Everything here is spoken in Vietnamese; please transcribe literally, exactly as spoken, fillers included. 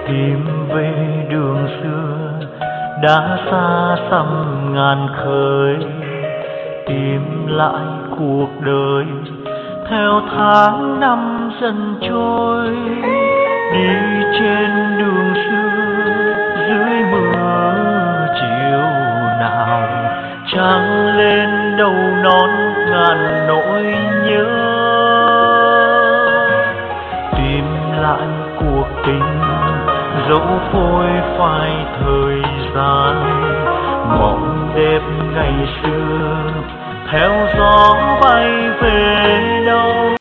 tìm về đường xưa đã xa xăm ngàn khơi, tìm lại cuộc đời theo tháng năm dần trôi, đi trên đường xưa dưới mưa chiều nào trăng lên đầu nón ngàn nỗi nhớ, tìm lại cuộc tình dẫu phôi phai thời gian, mộng đẹp ngày xưa theo gió bay về đâu.